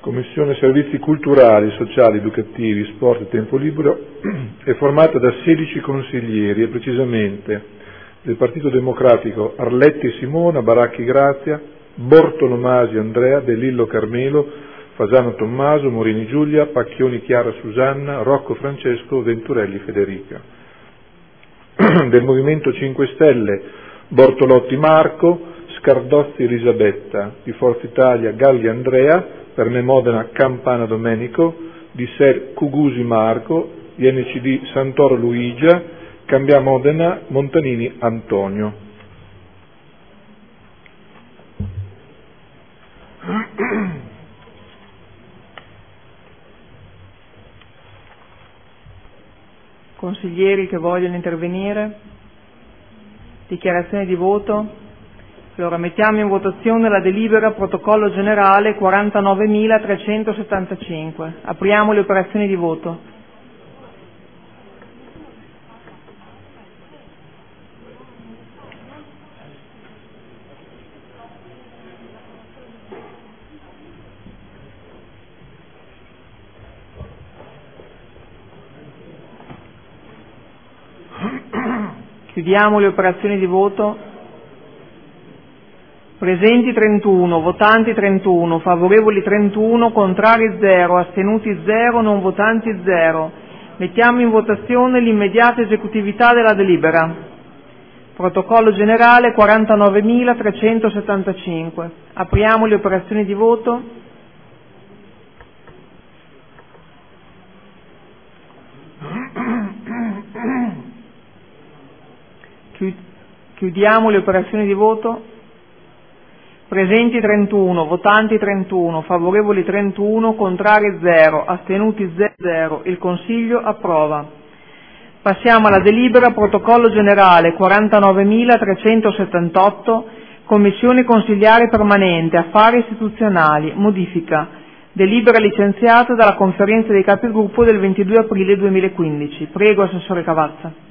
Commissione Servizi Culturali, Sociali, Educativi, Sport e Tempo Libero è formata da 16 consiglieri e precisamente del Partito Democratico Arletti Simona, Baracchi Grazia, Bortolo Masi Andrea, De Lillo Carmelo, Fasano Tommaso, Morini Giulia, Pacchioni Chiara Susanna, Rocco Francesco, Venturelli Federica. Del Movimento 5 Stelle Bortolotti Marco, Scardozzi Elisabetta, di Forza Italia Galli Andrea, per me Modena Campana Domenico, di SER Cugusi Marco, di NCD Santoro Luigia, Cambia Modena Montanini Antonio. Consiglieri che vogliono intervenire? Dichiarazione di voto? Allora mettiamo in votazione la delibera protocollo generale 49.375. Apriamo le operazioni di voto. Chiudiamo le operazioni di voto. Presenti 31, votanti 31, favorevoli 31, contrari 0, astenuti 0, non votanti 0. Mettiamo in votazione l'immediata esecutività della delibera. Protocollo generale 49.375. Apriamo le operazioni di voto. Chiudiamo le operazioni di voto. Presenti 31, votanti 31, favorevoli 31, contrari 0, astenuti 0. Il Consiglio approva. Passiamo alla delibera protocollo generale 49.378, Commissione Consiliare Permanente, Affari Istituzionali, modifica. Delibera licenziata dalla Conferenza dei Capigruppo del 22 aprile 2015. Prego, Assessore Cavazza.